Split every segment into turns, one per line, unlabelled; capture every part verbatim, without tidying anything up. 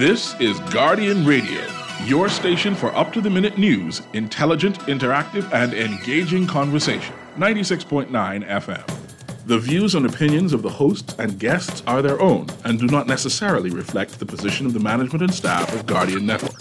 This is Guardian Radio, your station for up-to-the-minute news, intelligent, interactive, and engaging conversation. ninety-six point nine F M. The views and opinions of the hosts and guests are their own and do not necessarily reflect the position of the management and staff of Guardian Network.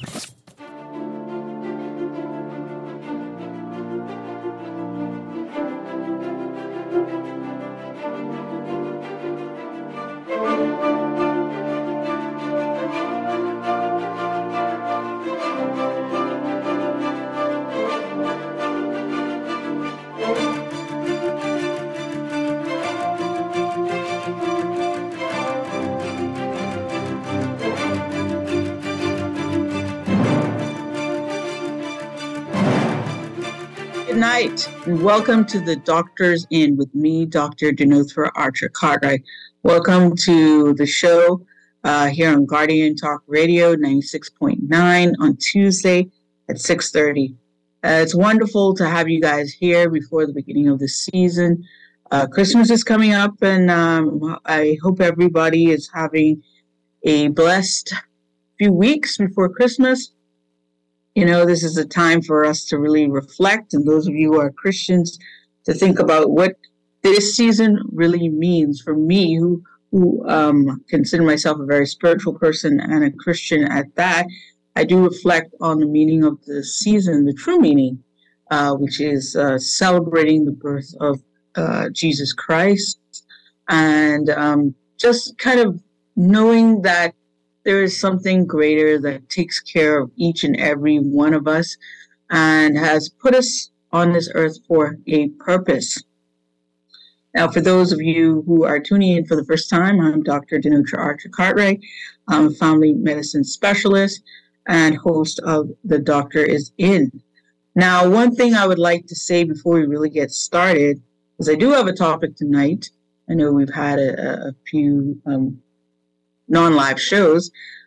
Good night, and welcome to the Doctor's Inn with me, Doctor Denethra Archer Cartwright. Welcome to the show uh, here on Guardian Talk Radio ninety-six point nine on Tuesday at six thirty. Uh, it's wonderful to have you guys here before the beginning of the season. Uh, Christmas is coming up, and um, I hope everybody is having a blessed few weeks before Christmas. You know, this is a time for us to really reflect, and those of you who are Christians, to think about what this season really means for me, who who um, consider myself a very spiritual person and a Christian at that. I do reflect on the meaning of the season, the true meaning, uh, which is uh, celebrating the birth of uh, Jesus Christ, and um, just kind of knowing that there is something greater that takes care of each and every one of us and has put us on this earth for a purpose. Now, for those of you who are tuning in for the first time, I'm Doctor Denethra Archer Cartwright. I'm a family medicine specialist and host of The Doctor is In. Now, one thing I would like to say before we really get started is I do have a topic tonight. I know we've had a, a few um, non-live shows,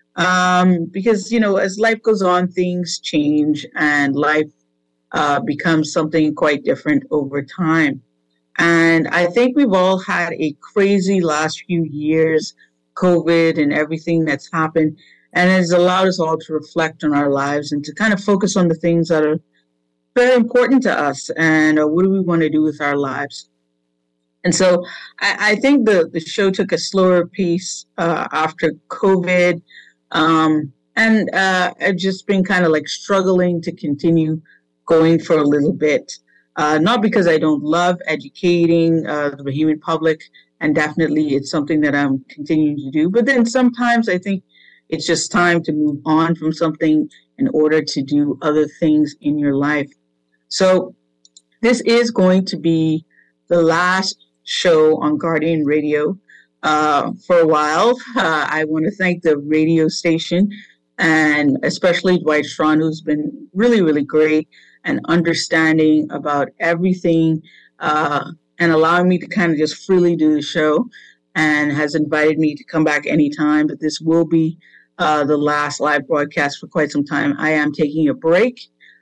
um, because, you know, as life goes on, things change and life uh, becomes something quite different over time. And I think we've all had a crazy last few years, COVID and everything that's happened, and it has allowed us all to reflect on our lives and to kind of focus on the things that are very important to us and uh, what do we want to do with our lives. And so I, I think the, the show took a slower pace uh, after COVID. Um, and uh, I've just been kind of like struggling to continue going for a little bit. Uh, not because I don't love educating uh, the human public, and definitely it's something that I'm continuing to do. But then sometimes I think it's just time to move on from something in order to do other things in your life. So this is going to be the last show on Guardian Radio uh, for a while. Uh, I want to thank the radio station and especially Dwight Strawn, who's been really, really great and understanding about everything uh, and allowing me to kind of just freely do the show, and has invited me to come back anytime. But this will be uh, the last live broadcast for quite some time. I am taking a break.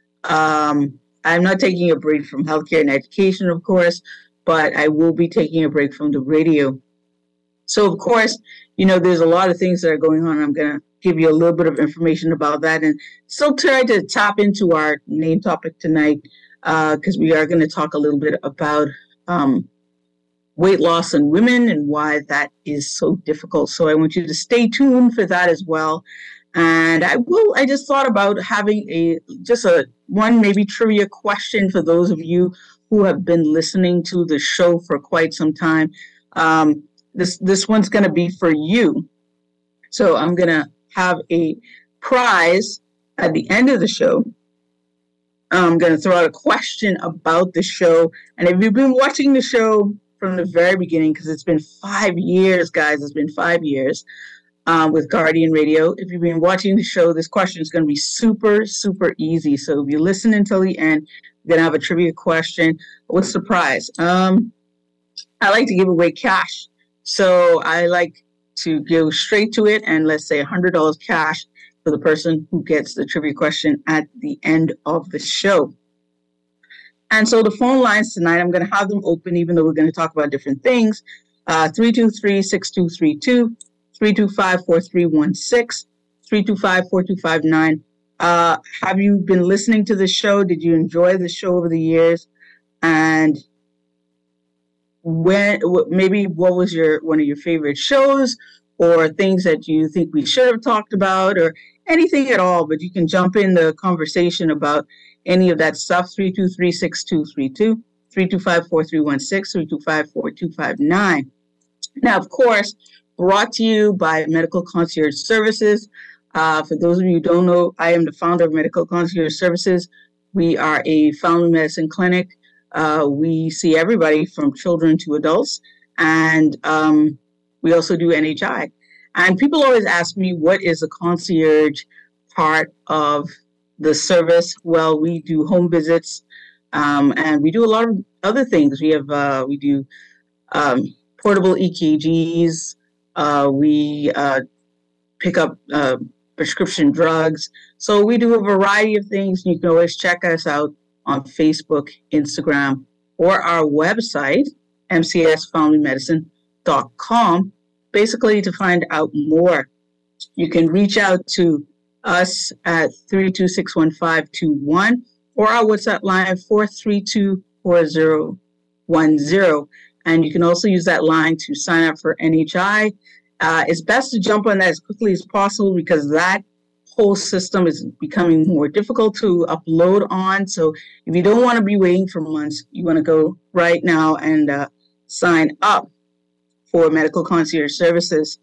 Um, I'm not taking a break from healthcare and education, of course, but I will be taking a break from the radio. So, of course, you know, there's a lot of things that are going on. I'm going to give you a little bit of information about that and still try to tap into our main topic tonight, because uh, we are going to talk a little bit about um, weight loss in women and why that is so difficult. So I want you to stay tuned for that as well. And I will, I just thought about having a, just a one maybe trivia question for those of you who have been listening to the show for quite some time. Um, this, this one's going to be for you. So I'm going to have a prize at the end of the show. I'm going to throw out a question about the show. And if you've been watching the show from the very beginning, because it's been five years, guys, it's been five years. Um, with Guardian Radio. If you've been watching the show, this question is going to be super, super easy. So if you listen until the end, we're going to have a trivia question. What's the prize? Um, I like to give away cash. So I like to go straight to it, and let's say one hundred dollars cash for the person who gets the trivia question at the end of the show. And so the phone lines tonight, I'm going to have them open, even though we're going to talk about different things. Uh, three two three, six two three two. three two five, four three one six, three two five, four two five nine. Uh, have you been listening to the show? Did you enjoy the show over the years? And when maybe what was your one of your favorite shows, or things that you think we should have talked about, or anything at all? But you can jump in the conversation about any of that stuff. three two three, six two three two, three two five, four three one six, three two five, four two five nine. Now, of course, brought to you by Medical Concierge Services. Uh, for those of you who don't know, I am the founder of Medical Concierge Services. We are a family medicine clinic. Uh, we see everybody from children to adults, and um, we also do N H I. And people always ask me, what is the concierge part of the service? Well, we do home visits, um, and we do a lot of other things. We have uh, we do um, portable E K Gs. Uh, we uh, pick up uh, prescription drugs. So we do a variety of things. You can always check us out on Facebook, Instagram, or our website, m c s family medicine dot com, basically to find out more. You can reach out to us at three two six one five two one or our WhatsApp line four three two four zero one zero. And you can also use that line to sign up for N H I. Uh, it's best to jump on that as quickly as possible because that whole system is becoming more difficult to upload on. So if you don't want to be waiting for months, you want to go right now and uh, sign up for Medical Concierge Services.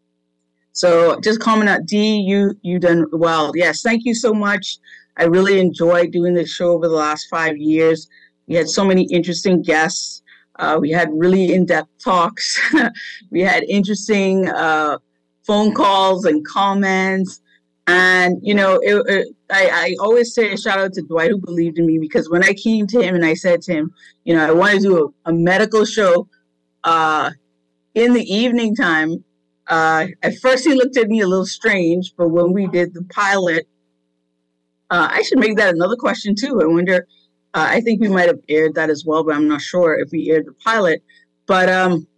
So just comment out, D, you you done well. Yes, thank you so much. I really enjoyed doing this show over the last five years. We had so many interesting guests. Uh, we had really in-depth talks. We had interesting uh, phone calls and comments. And, you know, it, it, I, I always say a shout out to Dwight, who believed in me, because when I came to him and I said to him, you know, I want to do a, a medical show uh, in the evening time, uh, at first he looked at me a little strange, but when we did the pilot, uh, I should make that another question too. I wonder, uh, I think we might have aired that as well, but I'm not sure if we aired the pilot. But um,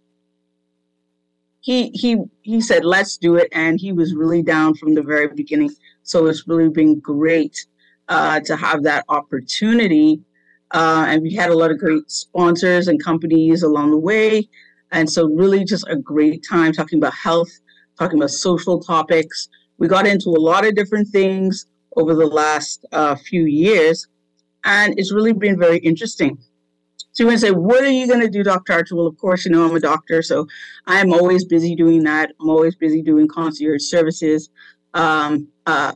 He he he said, let's do it. And he was really down from the very beginning. So it's really been great uh, to have that opportunity. Uh, and we had a lot of great sponsors and companies along the way. And so really just a great time talking about health, talking about social topics. We got into a lot of different things over the last uh, few years. And it's really been very interesting. So you're going to say, what are you going to do, Doctor Archer? Well, of course, you know, I'm a doctor, so I'm always busy doing that. I'm always busy doing concierge services. Um, uh,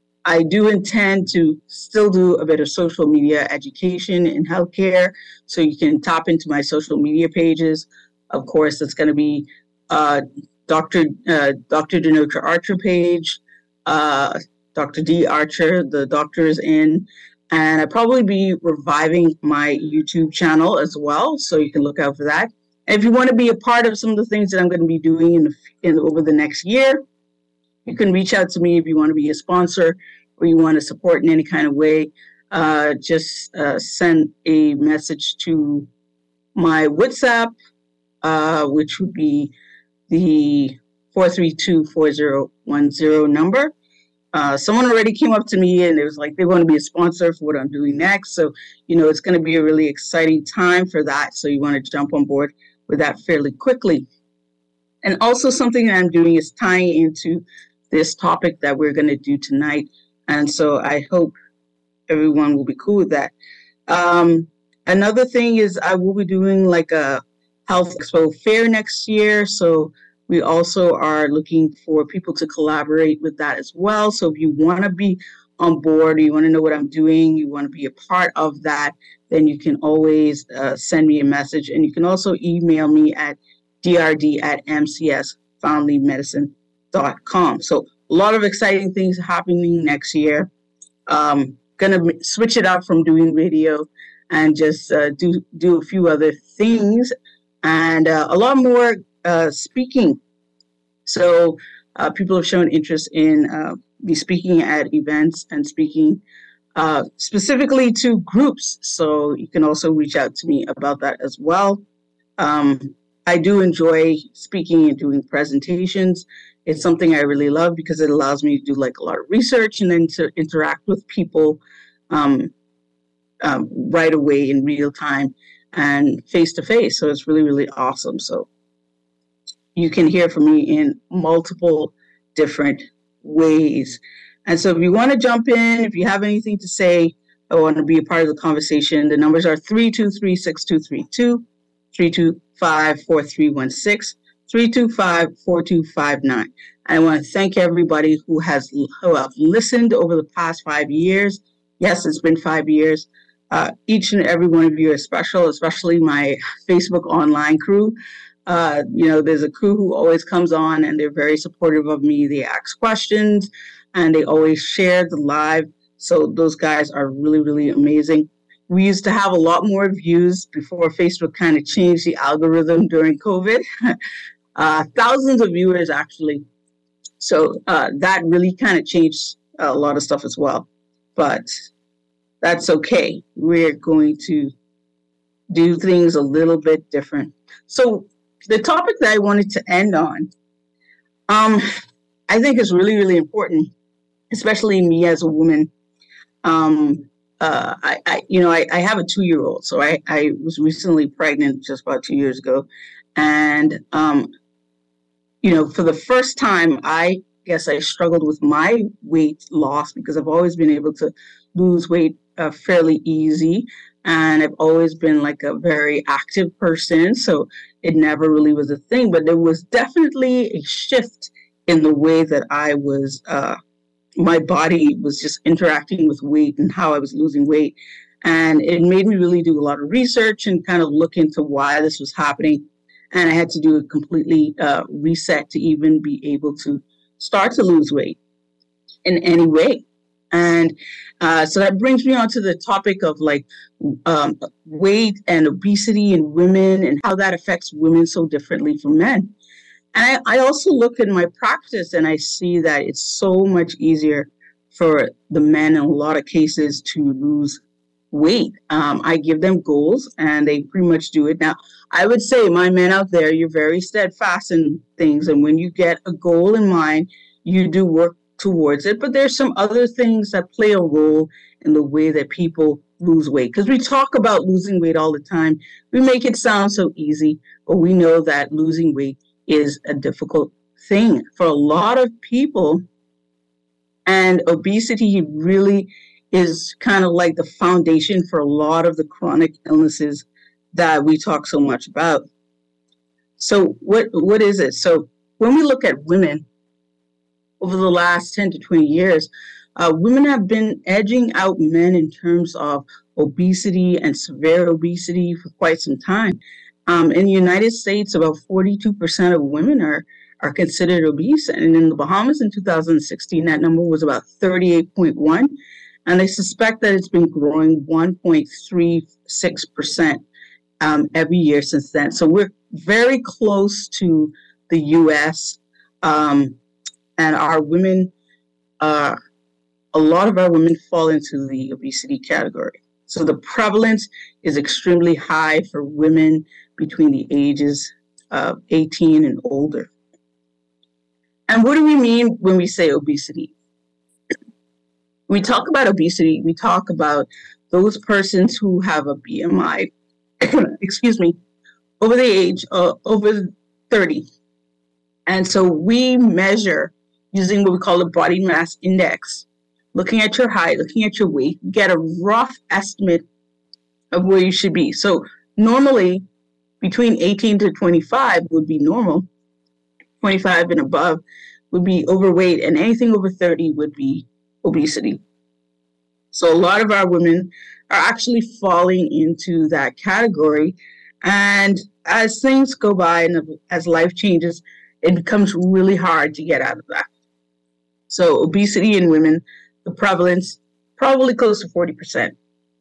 I do intend to still do a bit of social media education in healthcare, so you can tap into my social media pages. Of course, it's going to be uh, Doctor Uh, Doctor Denotra Archer page, uh, Doctor D Archer, the doctors in. And I'll probably be reviving my YouTube channel as well, so you can look out for that. And if you want to be a part of some of the things that I'm going to be doing in, the, in over the next year, you can reach out to me if you want to be a sponsor or you want to support in any kind of way. Uh, just uh, send a message to my WhatsApp, uh, which would be the four three two, four zero one zero number. Uh, someone already came up to me and it was like they want to be a sponsor for what I'm doing next. So, you know, it's going to be a really exciting time for that. So you want to jump on board with that fairly quickly. And also something that I'm doing is tying into this topic that we're going to do tonight. And so I hope everyone will be cool with that. Um, another thing is I will be doing like a health expo fair next year. So we also are looking for people to collaborate with that as well. So if you want to be on board, or you want to know what I'm doing, you want to be a part of that, then you can always uh, send me a message. And you can also email me at d r d at m c s family medicine dot com. So a lot of exciting things happening next year. Um, gonna switch it up from doing video and just uh, do, do a few other things. And uh, a lot more Uh, speaking. So uh, people have shown interest in uh, me speaking at events and speaking uh, specifically to groups. So you can also reach out to me about that as well. Um, I do enjoy speaking and doing presentations. It's something I really love because it allows me to do like a lot of research and then to interact with people um, um, right away in real time and face to face. So it's really, really awesome. So you can hear from me in multiple different ways. And so if you want to jump in, if you have anything to say, I want to be a part of the conversation, the numbers are three two three, six two three two, three two five, four three one six, three two five, four two five nine. I want to thank everybody who has who have listened over the past five years. Yes, it's been five years. Uh, each and every one of you is special, especially my Facebook online crew. Uh, you know, there's a crew who always comes on and they're very supportive of me. They ask questions and they always share the live. So those guys are really, really amazing. We used to have a lot more views before Facebook kind of changed the algorithm during COVID. uh, thousands of viewers, actually. So uh, that really kind of changed a lot of stuff as well. But that's okay. We're going to do things a little bit different. So the topic that I wanted to end on, um, I think is really, really important, especially me as a woman. Um, uh, I, I, you know, I, I have a two-year-old, so I, I was recently pregnant just about two years ago. And, um, you know, for the first time, I guess I struggled with my weight loss because I've always been able to lose weight uh, fairly easy. And I've always been like a very active person, so it never really was a thing. But there was definitely a shift in the way that I was, uh, my body was just interacting with weight and how I was losing weight. And it made me really do a lot of research and kind of look into why this was happening. And I had to do a completely uh, reset to even be able to start to lose weight in any way. And uh, so that brings me on to the topic of like um, weight and obesity in women and how that affects women so differently from men. And I, I also look in my practice and I see that it's so much easier for the men in a lot of cases to lose weight. Um, I give them goals and they pretty much do it. Now, I would say my men out there, you're very steadfast in things. And when you get a goal in mind, you do work towards it. But there's some other things that play a role in the way that people lose weight. Because we talk about losing weight all the time. We make it sound so easy, but we know that losing weight is a difficult thing for a lot of people. And obesity really is kind of like the foundation for a lot of the chronic illnesses that we talk so much about. So what what is it? So when we look at women over the last ten to twenty years, uh, women have been edging out men in terms of obesity and severe obesity for quite some time. Um, in the United States, about forty-two percent of women are, are considered obese. And in the Bahamas in two thousand sixteen, that number was about thirty-eight point one. And they suspect that it's been growing one point three six percent um, every year since then. So we're very close to the U S Um, and our women, uh, a lot of our women fall into the obesity category. So the prevalence is extremely high for women between the ages of eighteen and older. And what do we mean when we say obesity? When we talk about obesity, we talk about those persons who have a B M I, excuse me, over the age of over thirty. And so we measure using what we call the body mass index, looking at your height, looking at your weight, get a rough estimate of where you should be. So normally between eighteen to twenty-five would be normal. twenty-five and above would be overweight, and anything over thirty would be obesity. So a lot of our women are actually falling into that category. And as things go by and as life changes, it becomes really hard to get out of that. So obesity in women, the prevalence, probably close to forty percent.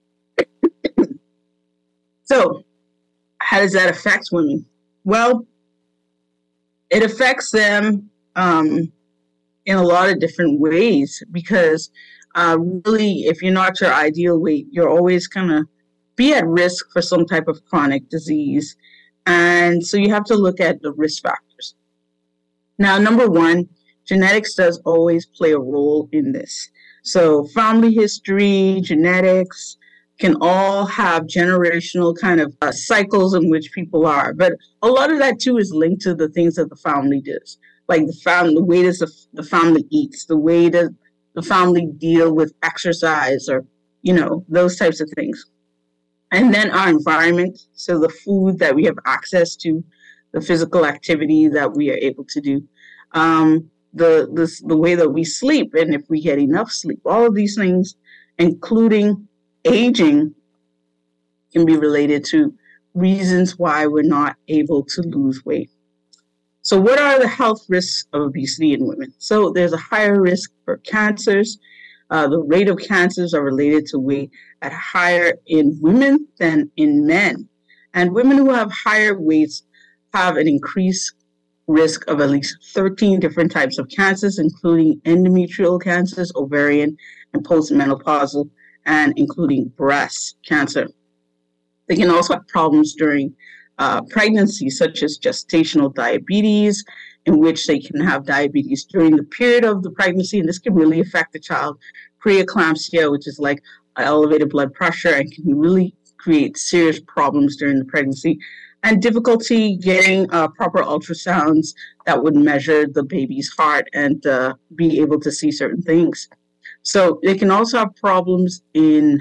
So how does that affect women? Well, it affects them um, in a lot of different ways because uh, really, if you're not your ideal weight, you're always going to be at risk for some type of chronic disease. And so you have to look at the risk factors. Now, number one, genetics does always play a role in this. So family history, genetics can all have generational kind of uh, cycles in which people are. But a lot of that, too, is linked to the things that the family does. Like the family, the way that the, the family eats, the way that the family deal with exercise, or, you know, those types of things. And then our environment, so the food that we have access to, the physical activity that we are able to do, um, the, the, the way that we sleep, and if we get enough sleep, all of these things, including aging, can be related to reasons why we're not able to lose weight. So what are the health risks of obesity in women? So there's a higher risk for cancers. Uh, the rate of cancers are related to weight at higher in women than in men. And women who have higher weights have an increased risk of at least thirteen different types of cancers, including endometrial cancers, ovarian, and postmenopausal, and including breast cancer. They can also have problems during uh, pregnancy, such as gestational diabetes, in which they can have diabetes during the period of the pregnancy, and this can really affect the child. Preeclampsia, which is like elevated blood pressure, and can really create serious problems during the pregnancy, and difficulty getting uh, proper ultrasounds that would measure the baby's heart and uh, be able to see certain things. So they can also have problems in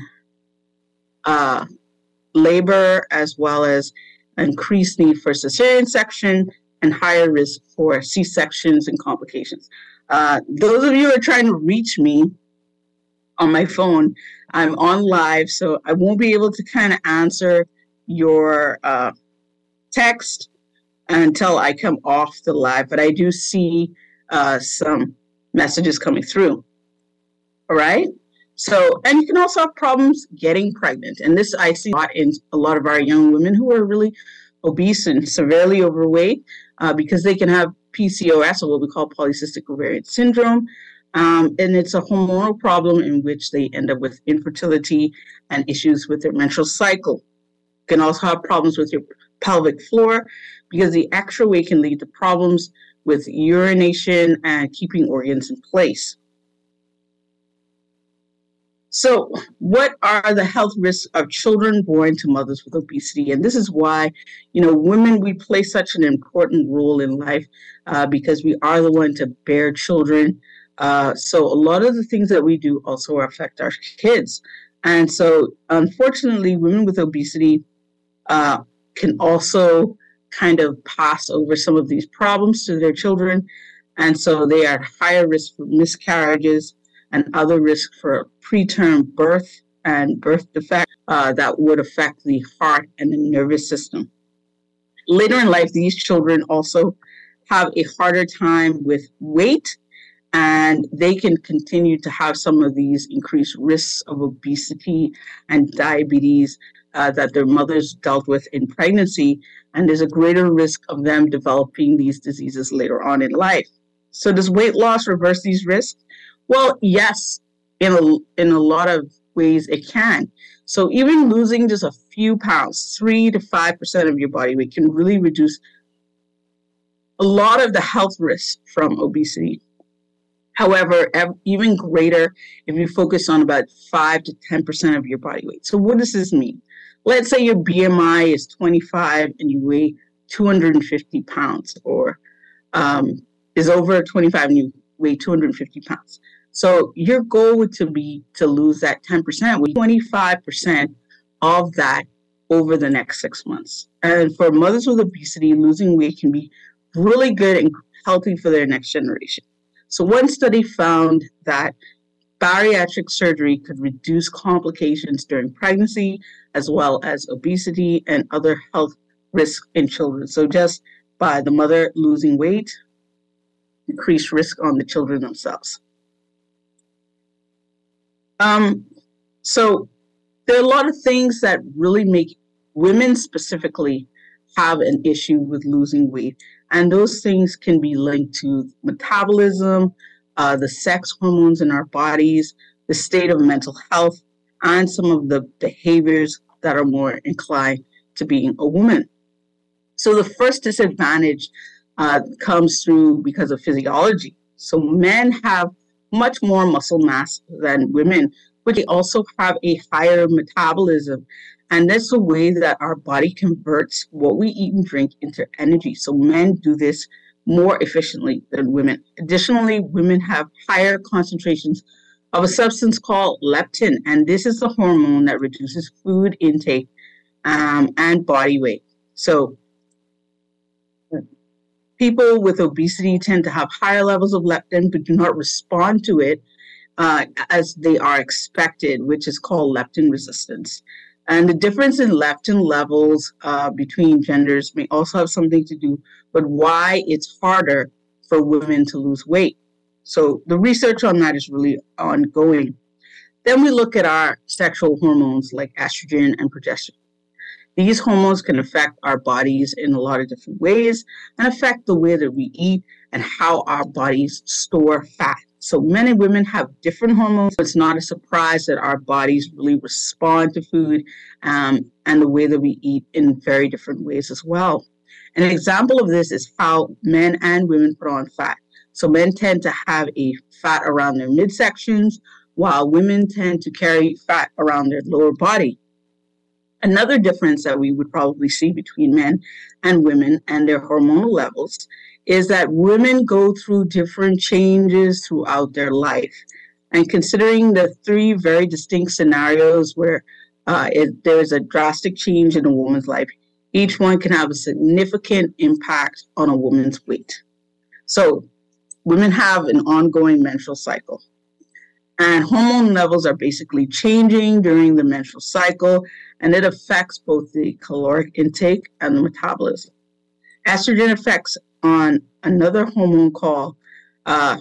uh, labor, as well as increased need for cesarean section and higher risk for C-sections and complications. Uh, those of you who are trying to reach me on my phone, I'm on live, so I won't be able to kind of answer your uh, text until I come off the live, but I do see uh, some messages coming through. All right. So, and you can also have problems getting pregnant. And this I see a lot in a lot of our young women who are really obese and severely overweight uh, because they can have P C O S, or what we call polycystic ovarian syndrome. Um, and it's a hormonal problem in which they end up with infertility and issues with their menstrual cycle. You can also have problems with your pelvic floor because the extra weight can lead to problems with urination and keeping organs in place. So what are the health risks of children born to mothers with obesity? And this is why, you know, women, we play such an important role in life uh, because we are the one to bear children. Uh, so a lot of the things that we do also affect our kids. And so, unfortunately, women with obesity uh, can also kind of pass over some of these problems to their children. And so they are at higher risk for miscarriages and other risks for preterm birth and birth defect uh, that would affect the heart and the nervous system. Later in life, these children also have a harder time with weight, and they can continue to have some of these increased risks of obesity and diabetes uh, that their mothers dealt with in pregnancy, and there's a greater risk of them developing these diseases later on in life. So does weight loss reverse these risks? Well, yes, in a, in a lot of ways it can. So even losing just a few pounds, three to five percent of your body weight, can really reduce a lot of the health risks from obesity. However, even greater if you focus on about five to ten percent of your body weight. So what does this mean? Let's say your B M I is twenty-five and you weigh two hundred fifty pounds, or um, is over twenty-five and you weigh two hundred fifty pounds. So your goal would to be to lose that ten percent, with twenty-five percent of that over the next six months. And for mothers with obesity, losing weight can be really good and healthy for their next generation. So one study found that bariatric surgery could reduce complications during pregnancy, as well as obesity and other health risks in children. So just by the mother losing weight, increased risk on the children themselves. Um, so there are a lot of things that really make women specifically have an issue with losing weight. And those things can be linked to metabolism, uh, the sex hormones in our bodies, the state of mental health, and some of the behaviors that are more inclined to being a woman. So the first disadvantage uh, comes through because of physiology. So men have much more muscle mass than women, but they also have a higher metabolism. And that's the way that our body converts what we eat and drink into energy. So men do this more efficiently than women. Additionally, women have higher concentrations of a substance called leptin, and this is the hormone that reduces food intake um, and body weight. So people with obesity tend to have higher levels of leptin but do not respond to it uh, as they are expected, which is called leptin resistance. And the difference in leptin levels uh, between genders may also have something to do with why it's harder for women to lose weight. So the research on that is really ongoing. Then we look at our sexual hormones like estrogen and progesterone. These hormones can affect our bodies in a lot of different ways and affect the way that we eat and how our bodies store fat. So men and women have different hormones. It's not a surprise that our bodies really respond to food um, and the way that we eat in very different ways as well. An example of this is how men and women put on fat. So men tend to have a fat around their midsections, while women tend to carry fat around their lower body. Another difference that we would probably see between men and women and their hormonal levels is that women go through different changes throughout their life. And considering the three very distinct scenarios where uh, it, there is a drastic change in a woman's life, each one can have a significant impact on a woman's weight. So women have an ongoing menstrual cycle. And hormone levels are basically changing during the menstrual cycle, and it affects both the caloric intake and the metabolism. Estrogen effects on another hormone called uh,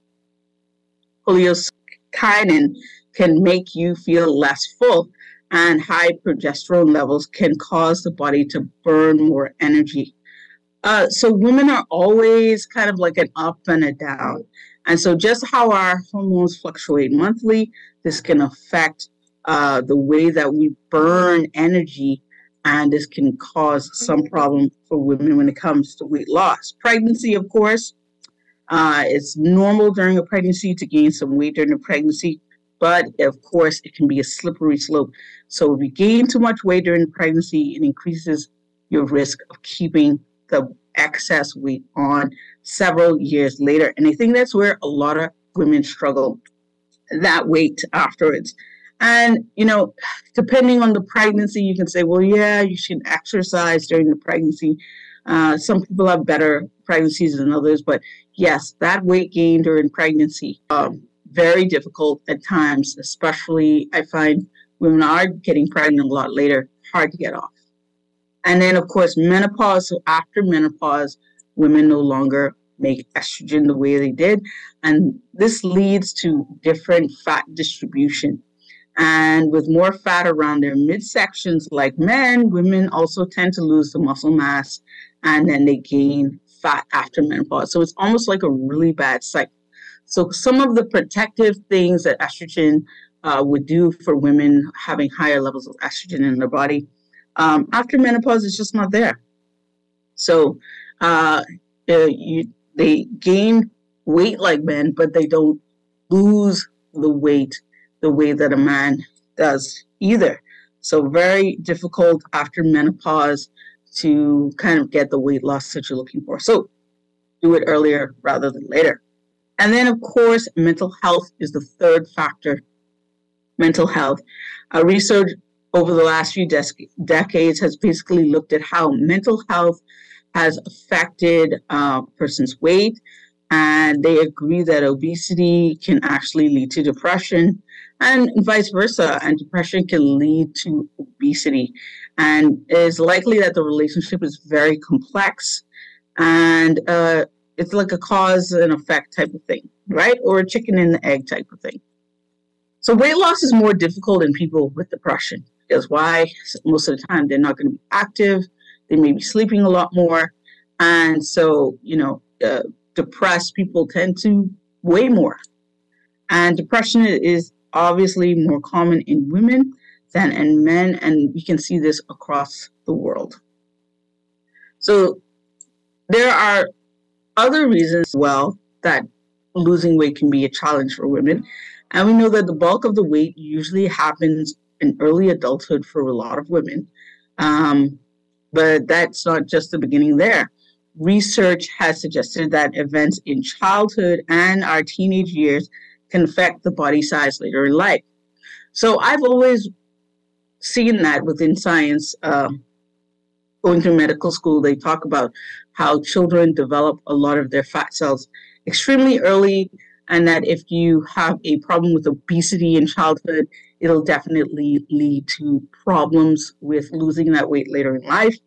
cholecystokinin can make you feel less full, and high progesterone levels can cause the body to burn more energy. Uh, so women are always kind of like an up and a down. And so just how our hormones fluctuate monthly, this can affect uh, the way that we burn energy, and this can cause some problem for women when it comes to weight loss. Pregnancy, of course, uh, it's normal during a pregnancy to gain some weight during a pregnancy, but of course it can be a slippery slope. So if you gain too much weight during pregnancy, it increases your risk of keeping the excess weight on several years later. And I think that's where a lot of women struggle, that weight afterwards. And, you know, depending on the pregnancy, you can say, well, yeah, you should exercise during the pregnancy. Uh, some people have better pregnancies than others, but yes, that weight gain during pregnancy, um, very difficult at times, especially I find women are getting pregnant a lot later, hard to get off. And then, of course, menopause. So after menopause, women no longer make estrogen the way they did. And this leads to different fat distribution. And with more fat around their midsections like men, women also tend to lose the muscle mass, and then they gain fat after menopause. So it's almost like a really bad cycle. So some of the protective things that estrogen uh, would do for women having higher levels of estrogen in their body, Um, after menopause, it's just not there. So uh, uh, you, they gain weight like men, but they don't lose the weight the way that a man does either. So very difficult after menopause to kind of get the weight loss that you're looking for. So do it earlier rather than later. And then, of course, mental health is the third factor. Mental health. Uh, research over the last few dec- decades has basically looked at how mental health has affected a uh, person's weight, and they agree that obesity can actually lead to depression and vice versa, and depression can lead to obesity. And it's likely that the relationship is very complex, and uh, it's like a cause and effect type of thing, right? Or a chicken and the egg type of thing. So weight loss is more difficult in people with depression. Because why? Most of the time, they're not going to be active. They may be sleeping a lot more. And so, you know, uh, depressed people tend to weigh more. And depression is obviously more common in women than in men. And we can see this across the world. So there are other reasons, well, that losing weight can be a challenge for women. And we know that the bulk of the weight usually happens in early adulthood for a lot of women. Um, but that's not just the beginning there. Research has suggested that events in childhood and our teenage years can affect the body size later in life. So I've always seen that within science. Uh, going through medical school, they talk about how children develop a lot of their fat cells extremely early, and that if you have a problem with obesity in childhood, it'll definitely lead to problems with losing that weight later in life.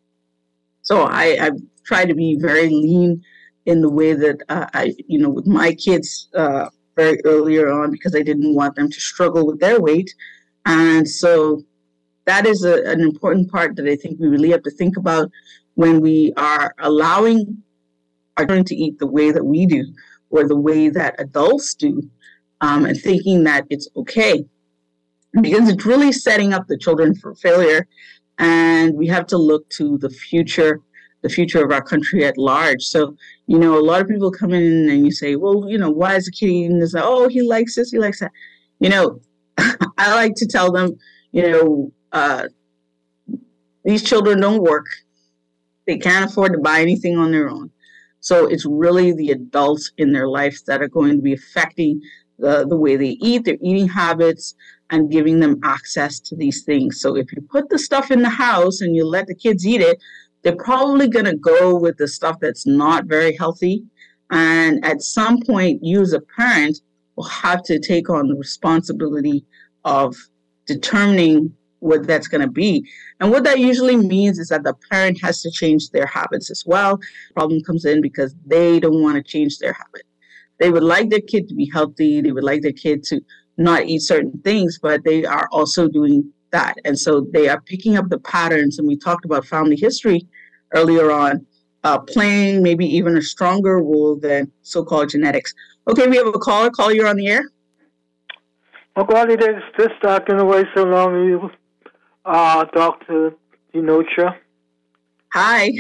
So I, I try to be very lean in the way that uh, I, you know, with my kids uh, very earlier on, because I didn't want them to struggle with their weight. And so that is a, an important part that I think we really have to think about when we are allowing our children to eat the way that we do, or the way that adults do, um, and thinking that it's okay. Because it's really setting up the children for failure. And we have to look to the future, the future of our country at large. So, you know, a lot of people come in and you say, well, you know, why is the kid eating this? Oh, he likes this, he likes that. You know, I like to tell them, you know, uh, these children don't work. They can't afford to buy anything on their own. So it's really the adults in their lives that are going to be affecting the, the way they eat, their eating habits, and giving them access to these things. So if you put the stuff in the house and you let the kids eat it, they're probably going to go with the stuff that's not very healthy. And at some point, you as a parent will have to take on the responsibility of determining what that's going to be. And what that usually means is that the parent has to change their habits as well. The problem comes in because they don't want to change their habit. They would like their kid to be healthy. They would like their kid to not eat certain things, but they are also doing that. And so they are picking up the patterns. And we talked about family history earlier on, uh, playing maybe even a stronger role than so-called genetics. Okay, we have a caller. Caller, you're on the air.
Oh, God, it is just talking away so long. You, uh, Doctor Denotra.
Hi.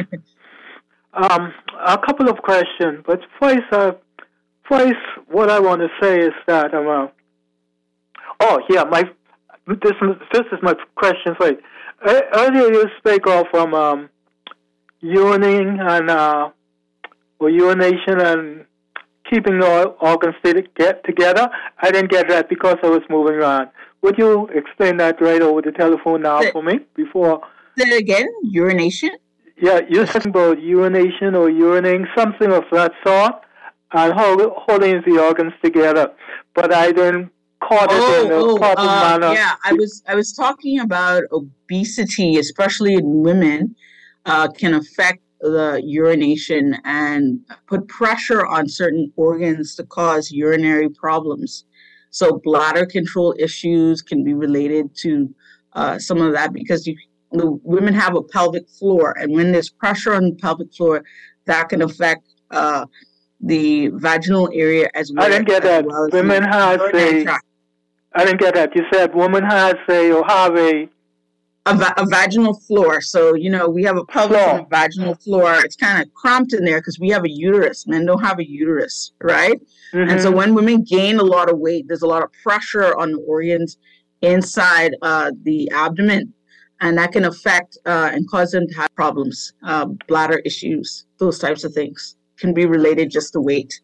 um, a couple of questions, but first, uh, first, what I want to say is that I'm. Uh, oh, yeah, my this this is my question. Wait, uh, earlier you spoke of um, um urinating and uh, or urination and keeping the organs get together. I didn't get that because I was moving around. Would you explain that right over the telephone now for me before?
Say it again, urination?
Yeah, you're talking about urination or urinating, something of that sort, and hold, holding the organs together. But I didn't caught it
oh,
in a
oh,
proper
uh,
manner.
Yeah, I was I was talking about obesity, especially in women, uh, can affect the urination and put pressure on certain organs to cause urinary problems. So bladder control issues can be related to uh, some of that, because you, the women have a pelvic floor, and when there's pressure on the pelvic floor, that can affect uh, the vaginal area as well.
I didn't get that.
Well
women have a. Tract. I didn't get that. You said women has a or have a.
A, va- a vaginal floor. So, you know, we have a pelvic floor. And a vaginal floor. It's kind of cramped in there because we have a uterus. Men don't have a uterus, right? Mm-hmm. And so when women gain a lot of weight, there's a lot of pressure on the organs inside uh, the abdomen. And that can affect uh, and cause them to have problems, uh, bladder issues, those types of things can be related just to weight.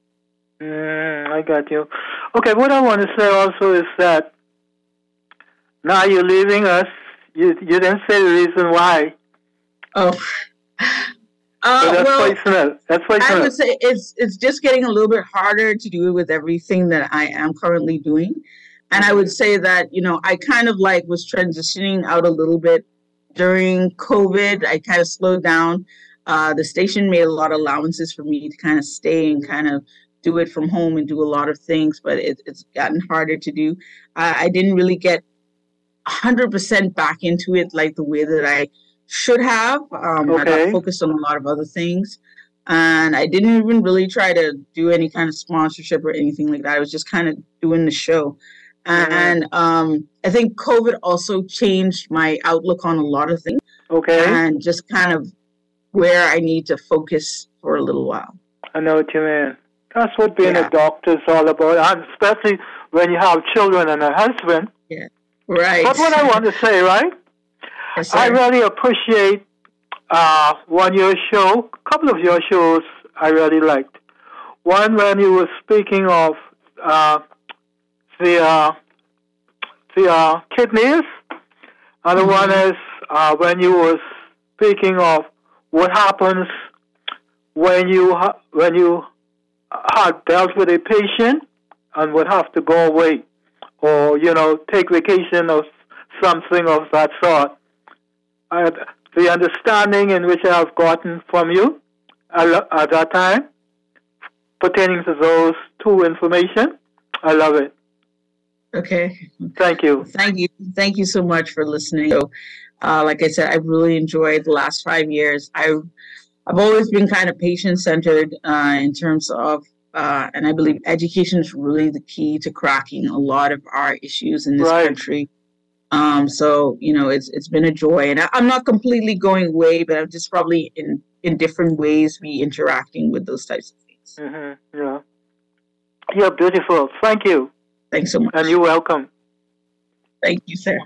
Mm, I got you. Okay, what I want to say also is that now you're leaving us. You you didn't say the reason why.
Oh, uh,
that's
well,
personal. That's personal.
I would say it's it's just getting a little bit harder to do it with everything that I am currently doing, and I would say that, you know, I kind of like was transitioning out a little bit during COVID. I kind of slowed down. Uh, the station made a lot of allowances for me to kind of stay and kind of do it from home and do a lot of things, but it, it's gotten harder to do. Uh, I didn't really get one hundred percent back into it like the way that I should have. Um, okay. I got focused on a lot of other things. And I didn't even really try to do any kind of sponsorship or anything like that. I was just kind of doing the show. Mm-hmm. And um, I think COVID also changed my outlook on a lot of things.
Okay.
And just kind of where I need to focus for a little while.
I know what you mean. That's what being
Yeah.
a doctor is all about, and especially when you have children and a husband.
Yeah. Right.
But what I want to say, right?
Yes, sir.
I really appreciate uh, one your show, a couple of your shows I really liked. One when you were speaking of uh, the uh, the uh, kidneys, and the
Mm-hmm.
one is uh, when you were speaking of what happens when you ha- when you had dealt with a patient and would have to go away, or you know, take vacation or something of that sort. I, the understanding in which I have gotten from you at, at that time pertaining to those two information, I love it.
Okay.
Thank you.
Thank you. Thank you so much for listening. So, uh, like I said, I really enjoyed the last five years. I, I've always been kind of patient-centered uh, in terms of, uh, and I believe education is really the key to cracking a lot of our issues in this
Right.
country. Um, so, you know, it's it's been a joy. And I, I'm not completely going away, but I'm just probably in, in different ways be interacting with those types of things.
Mm-hmm. Yeah. You're beautiful. Thank you.
Thanks so much.
And you're welcome.
Thank you, sir.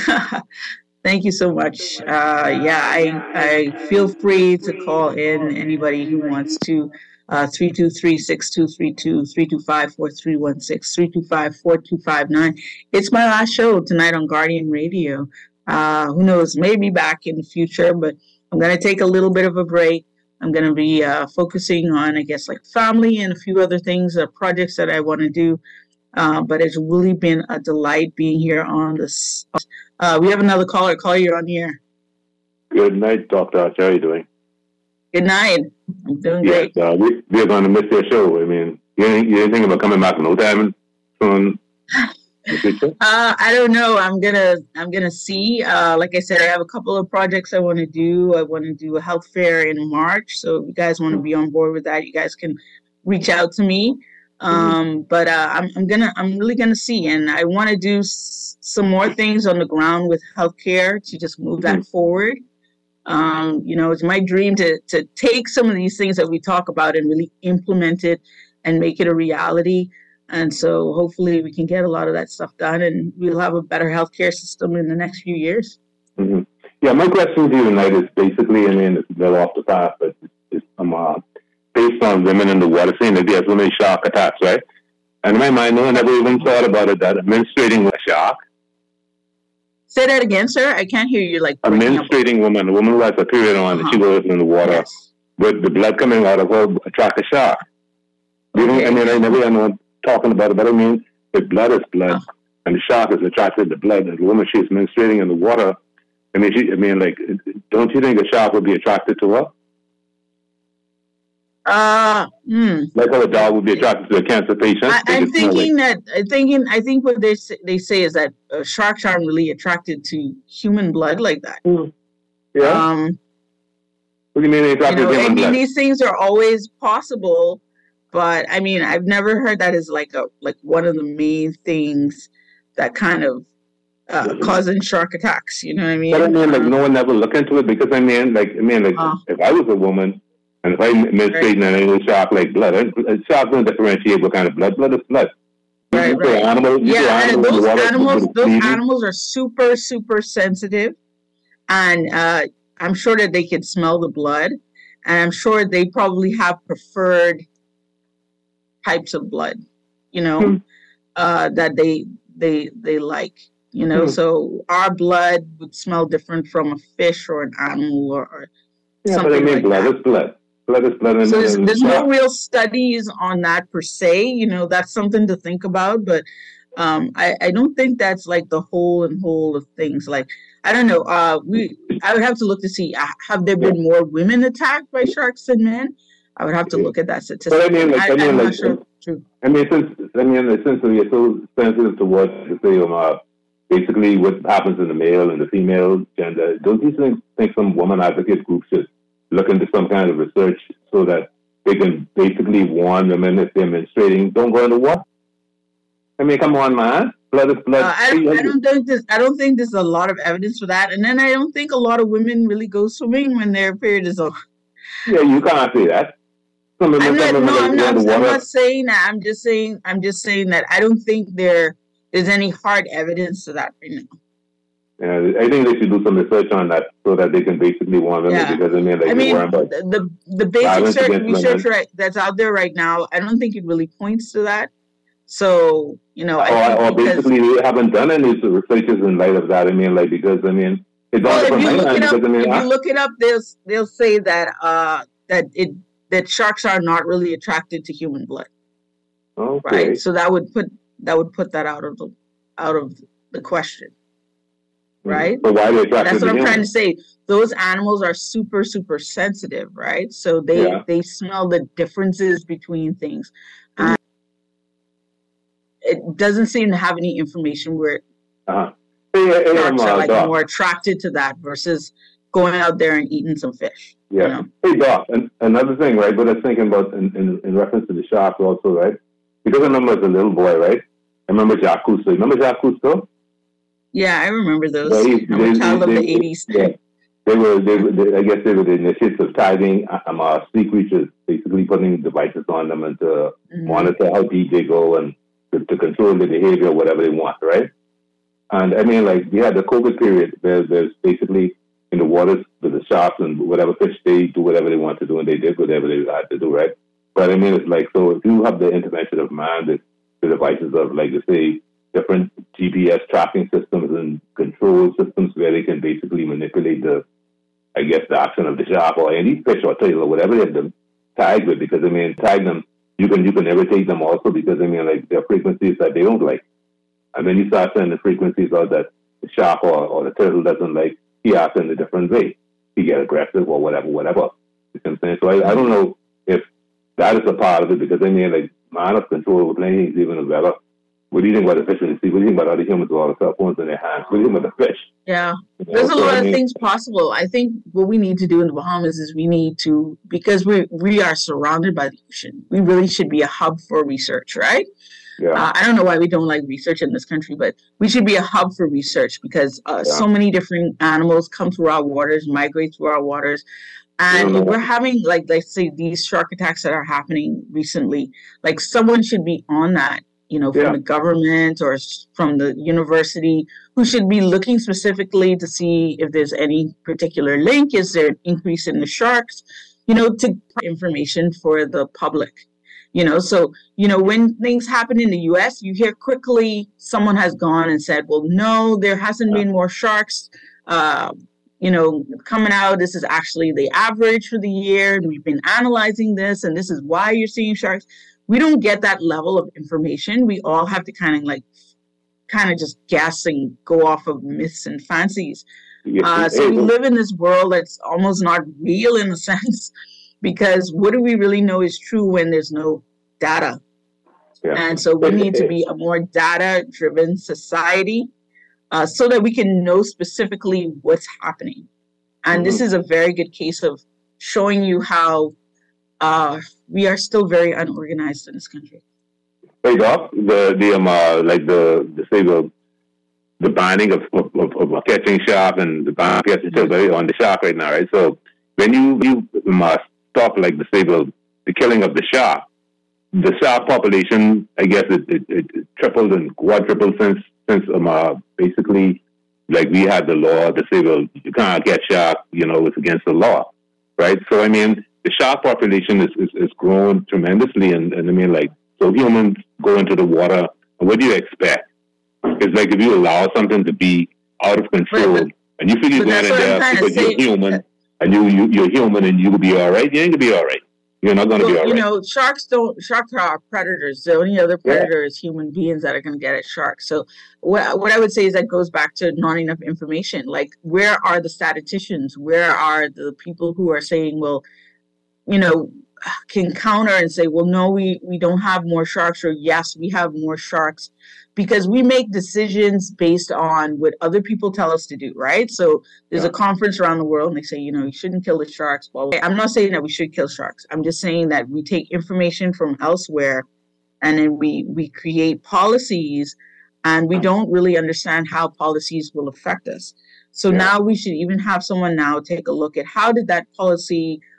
Thank you so much. Uh, yeah, I, I feel free to call in anybody who wants to. Uh, three two three, six two three two, three two five, four three one six, three two five, four two five nine. It's my last show tonight on Guardian Radio. Uh, who knows, maybe back in the future, but I'm going to take a little bit of a break. I'm going to be uh, focusing on, I guess, like family and a few other things, uh, projects that I want to do. Uh, but it's really been a delight being here on this. Uh, we have another caller. Call you on here.
Good night, Doctor Archer. How are you doing?
Good night. I'm doing
Yes,
great.
uh, we, we're going to miss your show. I mean, you ain't, you ain't thinking about coming back no time soon in the future?
Uh, I don't know. I'm gonna I'm gonna see. Uh, like I said, I have a couple of projects I want to do. I want to do a health fair in March. So if you guys want to be on board with that, you guys can reach out to me. Um, but uh, I'm I'm gonna I'm really gonna see, and I want to do s- some more things on the ground with healthcare to just move that forward. Um, you know, it's my dream to to take some of these things that we talk about and really implement it and make it a reality. And so hopefully we can get a lot of that stuff done, and we'll have a better healthcare system in the next few years.
Mm-hmm. Yeah, my question to you tonight is basically, I mean, it's a little off the path, but it's, it's um, uh, based on women in the water scene. That there's women shark attacks, right? And in my mind, no one ever even thought about it, that a menstruating a shark,
Say that again, sir. I can't hear you. Like
a
breaking up.
menstruating woman, a woman who has a period on, and she
Uh-huh.
goes in the water
Yes.
with the blood coming out of her, attract a shark. You know,
Okay.
I mean, I never heard no one talking about it, but I mean, if blood is blood,
Uh.
and the shark is attracted to blood, and the woman she's menstruating in the water, I mean, she, I mean, like, don't you think a shark would be attracted to her?
Uh, hmm.
Like how a dog would be attracted to a cancer patient?
I,
They
I'm
just smell
thinking
like,
that. I'm thinking. I think what they say, they say is that uh, sharks aren't really attracted to human blood like that.
yeah?
Um,
What do you mean they
you
attracted
know,
to
I
human
mean,
blood?
these things are always possible, but I mean, I've never heard that as like a like one of the main things that kind of uh, causing shark attacks. You know what I mean?
But I mean, like,
Uh,
no one ever look into it, because I mean, like, I mean, like,
Uh.
if I was a woman, and if I menstruating and I know shark like blood, a shark don't differentiate what kind of blood. Blood is blood. You
Right,
can throw
right.
animal- you throw
Yeah, and
animals in the
those
water,
animals,
it's
those
bleeding.
animals are super, super sensitive, and uh, I'm sure that they can smell the blood, and I'm sure they probably have preferred types of blood, you know,
Hmm.
uh, that they they they like, you know.
Hmm.
So our blood would smell different from a fish or an animal or, or
Yeah, but I
something
mean,
like
blood
that.
is blood. Blood is blood. And,
So there's,
and
there's no
shark.
real studies on that per se. You know, that's something to think about. But um, I, I don't think that's like the whole and whole of things. Like, I don't know. Uh, we I would have to look to see, uh, have there been more women attacked by sharks than men? I would have to look at that statistic.
But I mean, like, I, mean,
I'm
like,
not sure. True.
I mean, since I mean, since you're so sensitive towards, say, um, uh, basically what happens in the male and the female gender, don't you think, think some woman advocate groups should look into some kind of research so that they can basically warn women if they're menstruating, don't go in the water? I mean, come on, man. Blood is blood.
Uh, I, don't, I don't think this. I don't think there's a lot of evidence for that. And then I don't think a lot of women really go swimming when their period is over.
Yeah, you can't say that. Some
I'm not, no,
like
I'm not, I'm not saying that. I'm just saying, I'm just saying that I don't think there is any hard evidence to that right now.
Yeah, I think they should do some research on that so that they can basically warn women
Yeah.
because I mean, like,
I mean,
about
the the basic research, research right, that's out there right now, I don't think it really points to that. So, you know, I
or,
think
or
because,
basically they haven't done any researches in light of that. I mean, like, because I mean, it's
well,
all
if you look it up,
because, I mean,
if
I,
you look it up, they'll they'll say that uh that it that sharks are not really attracted to human blood.
Okay.
Right. So that would put that would put that out of the out of the question. Right.
So why they attracted
That's what
to
I'm
humans?
trying to say. Those animals are super, super sensitive, right? So they
Yeah.
they smell the differences between things. And it doesn't seem to have any information where
uh-huh. hey, hey,
sharks
um,
are
uh,
like
Doc.
more attracted to that versus going out there and eating some fish.
Yeah.
You know?
Hey, Doc, and another thing, right? But I was thinking about in, in, in reference to the sharks also, right? Because I remember as a little boy, right? I remember Jacques Cousteau. Remember Jacques Cousteau?
Yeah, I remember those.
Yeah, he-
I'm a
they-
child
they-
of the
they-
eighties.
Yeah. They were, they, were they, I guess they were the initiates of tagging um, uh, sea creatures, basically putting devices on them and to
Mhm.
monitor how deep they go and to, to control the behavior, whatever they want, right? And I mean, like, we had the COVID period where there's basically in the waters with the sharks and whatever fish, they do whatever they want to do and they did whatever they had to do, right? But I mean, it's like, so if you have the intervention of man, the, the devices of, like, let's say, different G P S tracking systems and control systems where they can basically manipulate the, I guess, the action of the shark or any fish or tail or whatever they have them tagged with. Because I mean, tag them, you can you can irritate them also because I mean, like, there are frequencies that they don't like, and then you start sending the frequencies out that the shark or, or the turtle doesn't like. He acts in a different way. He get aggressive or whatever, whatever. You know what I'm saying? So I, I don't know if that is a part of it because I mean, like, man of control with plenty things even better. What do you think about the fish in the sea? What do you think about other humans with all the cell phones in their hands? What do you think about the fish?
Yeah.
You know,
There's a
so,
lot
I
of
mean,
things possible. I think what we need to do in the Bahamas is we need to, because we we are surrounded by the ocean, we really should be a hub for research, right?
Yeah.
Uh, I don't know why we don't like research in this country, but we should be a hub for research because uh,
Yeah.
so many different animals come through our waters, migrate through our waters. And
Yeah.
if we're having, like, let's say these shark attacks that are happening recently, like, someone should be on that, you know, from
Yeah.
the government or s- from the university, who should be looking specifically to see if there's any particular link. Is there an increase in the sharks? You know, to information for the public. You know, so, you know, when things happen in the U S, you hear quickly someone has gone and said, well, no, there hasn't been more sharks, uh, you know, coming out. This is actually the average for the year. And we've been analyzing this, and this is why you're seeing sharks. We don't get that level of information. We all have to kind of like, kind of just guess and go off of myths and fancies.
Yeah.
Uh, so
Hey,
we live in this world that's almost not real in a sense, because what do we really know is true when there's no data?
yeah.
And so we need to be a more data-driven society uh, so that we can know specifically what's happening. And this
Mhm.
is a very good case of showing you how uh, we are still very unorganized in this country.
Hey, Doc, the the um uh, like the the say the the binding of of, of, of catching shark and the binding of catching mm-hmm. on the shark right now, right? So when you you must stop like the say the, the killing of the shark, the shark population, I guess it, it, it tripled and quadrupled since since um uh, basically like we had the law to say, well, you can't catch shark, you know, it's against the law, right? So I mean, the shark population is is, is grown tremendously, and, and I mean, like, so humans go into the water, and what do you expect? It's like if you allow something to be out of control,
But-
and you figure you're
but
going in
that's what I'm
there
trying to
because you're
say.
human, and you, you you're human, and you'll be all right. You ain't gonna be all right. You're not gonna
Well,
be all
you
right.
know, sharks don't, sharks are predators. The only other predator is human beings that are going to get at sharks. So what, what I would say is that goes back to not enough information. Like, where are the statisticians? Where are the people who are saying, well, you know, can counter and say, well, no, we, we don't have more sharks, or yes, we have more sharks, because we make decisions based on what other people tell us to do, right? So there's
Yeah.
a conference around the world and they say, you know, you shouldn't kill the sharks. Blah, blah. I'm not saying that we should kill sharks. I'm just saying that we take information from elsewhere and then we, we create policies, and we don't really understand how policies will affect us. So
Yeah.
now we should even have someone now take a look at how did that policy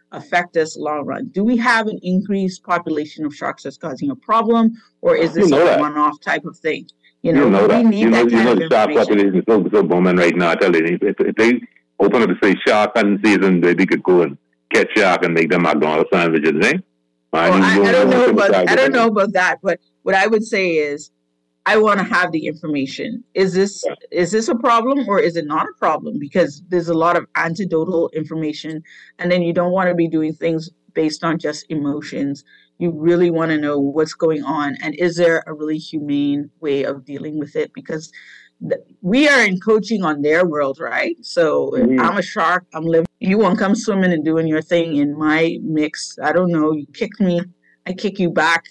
affect us long run? Do we have an increased population of sharks that's causing a problem, or is this
you know
a
that.
one-off type of thing? You know,
you know
we
that.
need
You know,
that
you
kind
know
of
the shark
information.
population is so, so booming right now. I tell you, if, if they open up to say shark hunting season, they, they could go and catch shark and make them McDonald's sandwiches, eh?
Well, I, I don't know about I don't know about that, but what I would say is I want to have the information. Is this
Yeah.
is this a problem or is it not a problem? Because there's a lot of anecdotal information, and then you don't want to be doing things based on just emotions. You really want to know what's going on, and is there a really humane way of dealing with it? Because th- we are in coaching on their world, right? So if
Mhm.
I'm a shark, I'm living. You want to come swimming and doing your thing in my mix. I don't know. You kick me, I kick you back.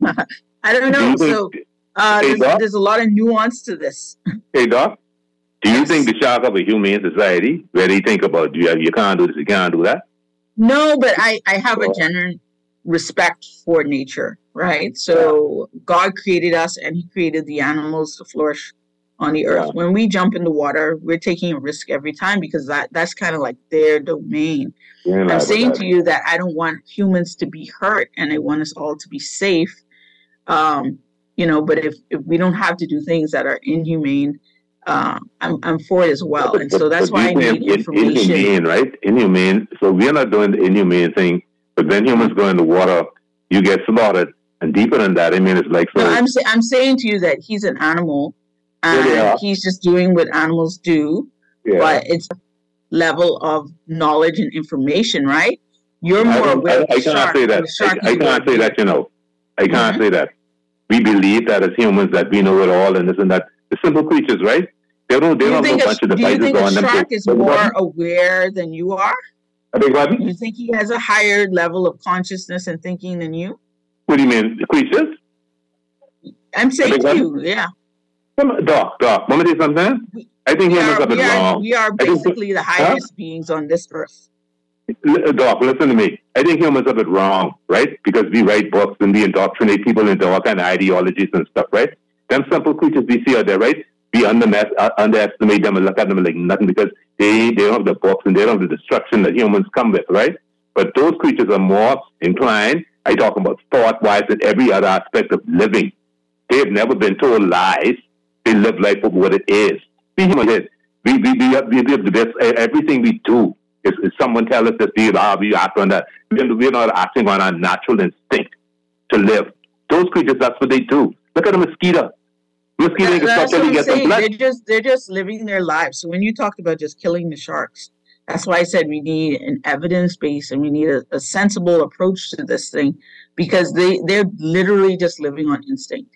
I don't
Do
know.
you think,
So uh,
hey,
there's,
Doc?
there's a lot of nuance to this.
Hey, Doc, do you
Yes.
think the shark of a humane society where they think about you, you can't do this, you can't do that?
No, but I, I have a
Sure.
genuine respect for nature, right? So God created us and he created the animals to flourish on the earth.
Yeah.
When we jump in the water, we're taking a risk every time because that, that's kind of like their domain.
You ain't
I'm
lie about
saying
that.
to you that I don't want humans to be hurt and I want us all to be safe. Um, you know, but if, if we don't have to do things that are inhumane, uh, I'm, I'm for it as well. And so that's
But
why I
you say
need
in-
information.
Inhumane, right? Inhumane. So we're not doing the inhumane thing, but when humans go in the water, you get slaughtered. And deeper than that, I mean, it's like so.
No, I'm, sa- I'm saying to you that he's an animal and
Yeah.
he's just doing what animals do,
yeah.
but it's a level of knowledge and information, right? You're
I,
more
don't,
aware
I,
of the
I can't
shark
say
than
that.
the shark
I, I
is aware
can't
of
say
you.
that, you know. I can't
Mhm.
say that. We believe that as humans that we know it all and this and that. The simple creatures, right? They don't, they
Do you
don't have
think
a
a,
bunch of
do you
devices
think a
on them.
shark
to-
is
Beg your
more
pardon?
aware than you are?
I beg your pardon?
You think he has a higher level of consciousness and thinking than you?
What do you mean? The creatures?
I'm saying
beg
to
your
you, yeah.
Come- Doc, Doc, want me to say something?
We-
I think
We
humans
are,
have it
we are,
wrong.
we are
I think-
basically the highest beings on this earth.
L- Doc, listen to me. I think humans have it wrong, right? Because we write books and we indoctrinate people into all kind of ideologies and stuff, right? Them simple creatures we see out there, right? We underma- uh, underestimate them and look at them like nothing because they, they don't have the books and they don't have the destruction that humans come with, right? But those creatures are more inclined, I talk about thought-wise and every other aspect of living. They have never been told lies. They live life for what it is. We humans, we, we, we, have, we have the best, everything we do. If, if someone tells us that we, ah, we act on that, we're not acting on our natural instinct to live. Those creatures, that's what they do. Look at a mosquito. Mosquito
That-
can
that's
stop
what
till
I'm
you get some
saying.
blood.
They're just they're just living their lives. So when you talked about just killing the sharks, that's why I said we need an evidence base and we need a, a sensible approach to this thing because they they're literally just living on instinct.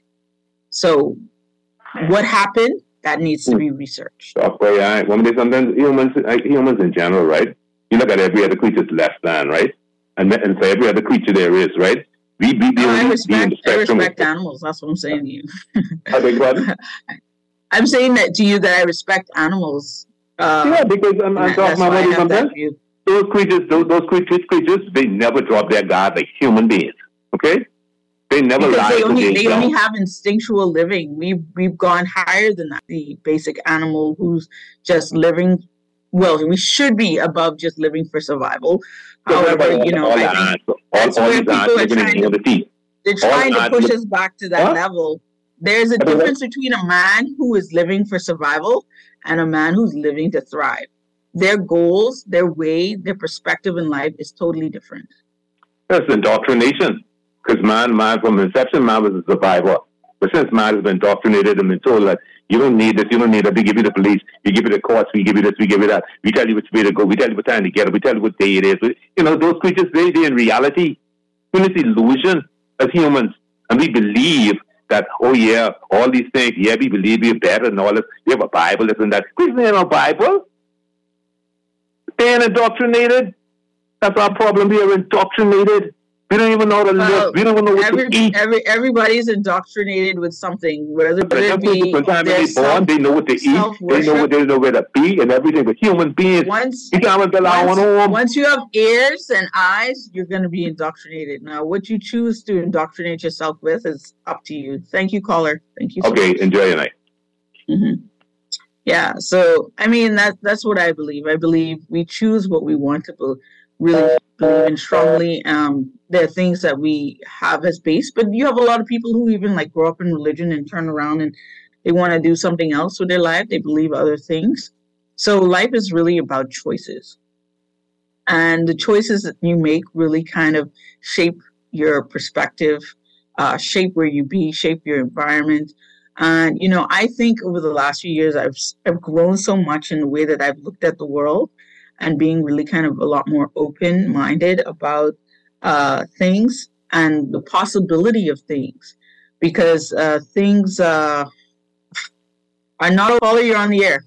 So what happened? That needs to be researched.
Stop where you are. One day, sometimes humans, like humans in general, right? You look at every other creature is less than, right? And, and for every other creature there is, right? We, we, we
No, I
only
respect
be in the
I
spectrum.
respect animals. That's what I'm saying to you.
I beg your pardon?
I'm saying that to you that I respect animals. Uh,
Yeah, because I'm, I'm
and that-
talking
that's
about
why I
what
have
sometimes.
that view.
Those creatures, those, those creatures, creatures, they never drop their guard like human beings. Okay? They never
Because
lie
they
to
only
their
they
young.
only have instinctual living. We've we've gone higher than that. The basic animal who's just living. Well, we should be above just living for survival. However, you know,
all,
I
the
think
ants, all,
that's
all
where
these ants
people are
living in
trying to-
community.
they're
all
trying to
ants
push
live-
us back to that
Huh?
level. There's a
Okay, what?
difference between a man who is living for survival and a man who's living to thrive. Their goals, their way, their perspective in life is totally different.
That's indoctrination. Because man, man, from inception, man was a survivor. But since man has been indoctrinated and been told that you don't need this, you don't need that, we give you the police, we give you the courts, we give you this, we give you that, we tell you which way to go, we tell you what time to get it, we tell you what day it is. You know, those creatures, they, they in reality, in this illusion as humans. And we believe that, oh yeah, all these things, yeah, we believe we're better and all this. We have a Bible, this and that. We ain't no Bible. They ain't indoctrinated. That's our problem. We are indoctrinated. We don't even know how to
Well,
live. We don't even know what
Every,
to eat.
every everybody's indoctrinated with something, whether
But
it
some
be
people, from the time
their
they born,
self,
they know what to eat. They know
self-worship.
what they know where to be and everything. But human beings,
once
you can't build our own
once,
home.
once you have ears and eyes, you're going to be indoctrinated. Now, what you choose to indoctrinate yourself with is up to you. Thank you, caller. Thank you so
Okay,
much.
enjoy your night.
Mm-hmm. Yeah, so I mean that that's what I believe. I believe we choose what we want to be, really believe in strongly. Um, there are things that we have as base, but you have a lot of people who even like grow up in religion and turn around and they want to do something else with their life. They believe other things. So life is really about choices. And the choices that you make really kind of shape your perspective, uh, shape where you be, shape your environment. And, you know, I think over the last few years, I've, I've grown so much in the way that I've looked at the world and being really kind of a lot more open-minded about uh, things and the possibility of things. Because uh, things uh, are not... Caller, you're on the air.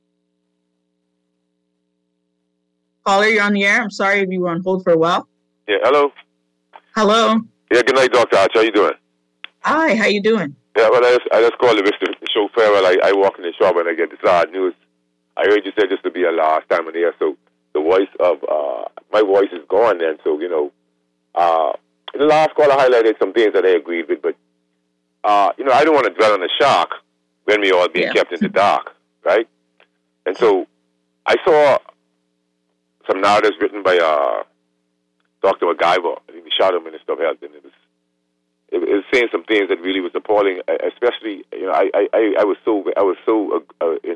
Caller, you're on the air. I'm sorry if you were on hold for a while.
Yeah, hello.
Hello.
Yeah, good night, Doctor Arch. How you doing?
Hi, how you doing?
Yeah, well, I just, I just called to wish the show farewell. I, I walk in the shop and I get this odd news. I heard you said this to be a last time on the air, so the voice of, uh, my voice is gone then, so, you know, uh, in the last call I highlighted some things that I agreed with, but, uh, you know, I don't want to dwell on the shock when we all being yeah. kept in the dark, right? And so I saw some narratives written by uh, Doctor MacGyver, I think the Shadow Minister of Health, and it was it was saying some things that really was appalling. Especially, you know, I I, I was so I was so uh, in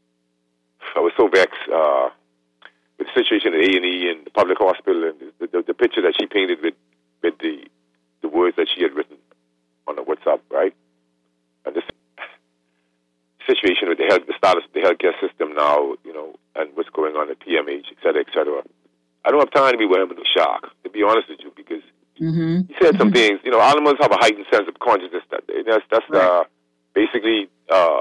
I was so vexed uh, with the situation at A and E and the public hospital and the, the, the picture that she painted with with the the words that she had written on the WhatsApp, right? And this situation with the health, the status of the healthcare system now, you know, and what's going on at P M H, et cetera, et cetera. I don't have time to be wearing a shock, to be honest with you, because mm-hmm. you said some mm-hmm. things. You know, animals have a heightened sense of consciousness. That that's that's right. uh, basically uh,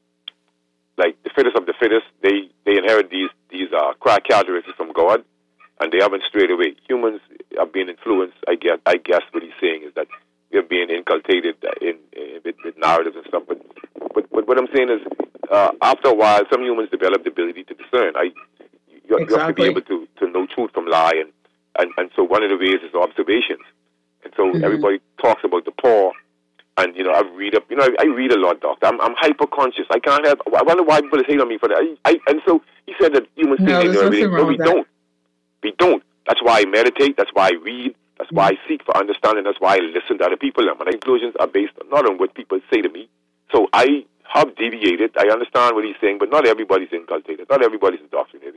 like the fittest of the fittest. They they inherit these these uh, characteristics from God, and they haven't strayed away. Humans are being influenced. I guess I guess what he's saying is that we are being inculcated in, in with, with narratives and stuff. But, but but what I'm saying is, uh, after a while, some humans develop the ability to discern. I you, exactly. you have to be able to, to know truth from lie, and, and, and so one of the ways is observations. And so mm-hmm. everybody talks about the poor, and you know I read up. You know I, I read a lot, doctor. I'm, I'm hyper conscious. I can't have. I wonder why people hate on me for that. I, I, and so he said that humans
no,
think
they're
everything. No, we
that.
don't. We don't. That's why I meditate. That's why I read. That's why I seek for understanding. That's why I listen to other people. And my conclusions are based not on what people say to me. So I have deviated. I understand what he's saying, but not everybody's inculcated. Not everybody's indoctrinated.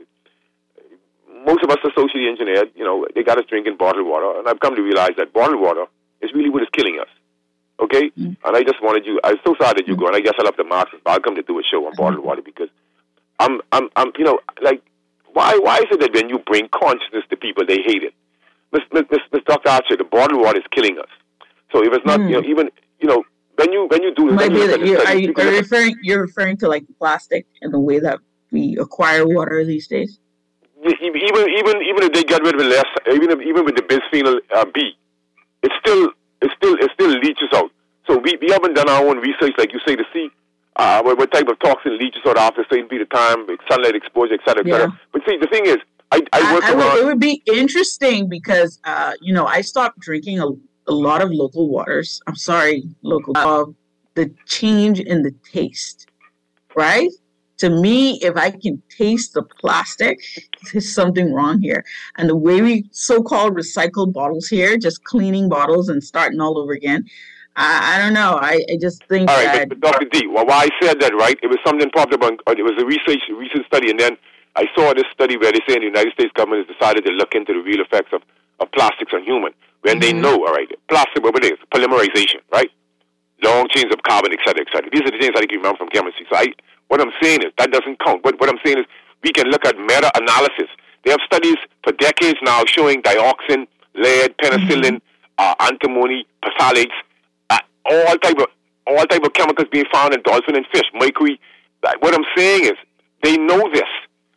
Most of us are socially engineered. You know, they got us drinking bottled water. And I've come to realize that bottled water is really what is killing us. Okay? Mm-hmm. And I just wanted you, I'm so sorry that you go, and I guess I'll have to mark this, but I'll come to do a show on mm-hmm. bottled water because I'm, I'm, I'm, you know, like, why, why is it that when you bring consciousness to people, they hate it? Miss Doctor Archer, the bottled water is killing us. So if it's not, mm. you know, even, you know, when you when you do,
Might be that you're,
studies,
are you,
you
are you referring? You're referring to like plastic and the way that we acquire water these days.
Even even even if they get rid of it less, even if, even with the bisphenol uh, B, it still it still it still leaches out. So we, we haven't done our own research, like you say, to see uh, what, what type of toxin leaches out after a certain period of time, sunlight exposure, et cetera, et cetera. Yeah. But see, the thing is, I, I work
I, I
around.
Would, it would be interesting because, uh, you know, I stopped drinking a, a lot of local waters. I'm sorry, local. Uh, the change in the taste, right? To me, if I can taste the plastic, there's something wrong here. And the way we so-called recycle bottles here, just cleaning bottles and starting all over again, I, I don't know. I, I just think
all right,
that...
but, but Doctor D, well, why I said that, right, it was something popped up on, it was a research, recent study, and then I saw this study where they say the United States government has decided to look into the real effects of, of plastics on human. When mm-hmm. they know, all right, plastic, what it is, polymerization, right? Long chains of carbon, et cetera, et cetera. These are the things I can remember from chemistry. So I, what I'm saying is, that doesn't count. What, what I'm saying is, we can look at meta-analysis. They have studies for decades now showing dioxin, lead, penicillin, mm-hmm. uh, antimony, phthalates, uh, all type of all type of chemicals being found in dolphin and fish, mercury. What I'm saying is, they know this.